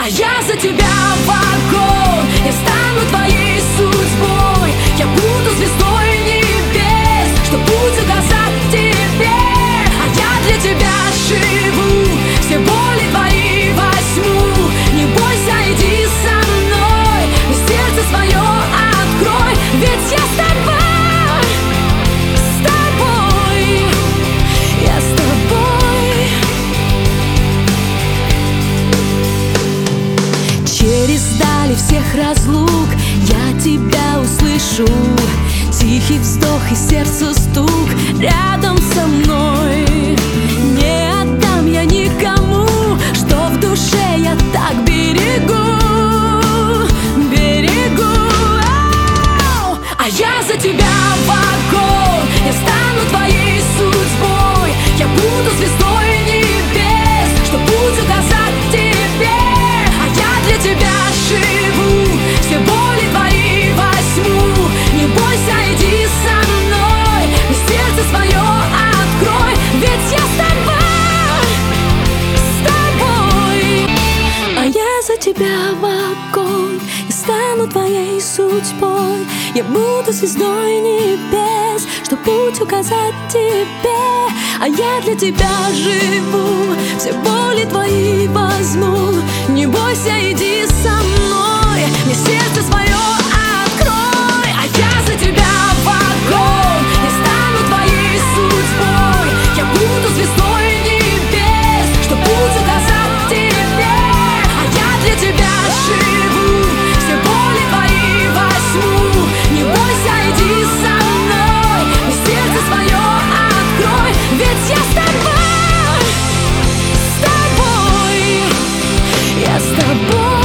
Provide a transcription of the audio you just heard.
я за тебя в огонь. Я стану твоей судьбой. Я буду звездой небес, что путь указать тебе. А я для тебя живу, все боли твои возьму. Не бойся, иди со мной, и сердце свое открой. Ведь я с тобой, я с тобой. Через дали всех разлук я тебя услышу. Тихий вздох и сердцу стук рядом со мной. Не отдам я никому, что в душе я так берегу. А я за тебя в огонь. Я стану твоей судьбой. Я буду звездой небес, что путь указать тебе. А я для тебя живу, все боли твои возьму. Не бойся, иди со мной, и сердце свое открой. Ведь я с тобой. А я за тебя в огонь. Я стану твоей судьбой. Я буду звездой небес, что путь указать тебе. А я для тебя живу, все боли твои возьму. Не бойся, иди со мной, мне сердце свое открой. А я за тебя в огонь. Я стану твоей судьбой. Я буду звездой небес, что путь указать тебе. А я для тебя живу, все боли твои возьму. Не бойся, иди со мной, и сердце свое открой. Ведь я с тобой, я с тобой.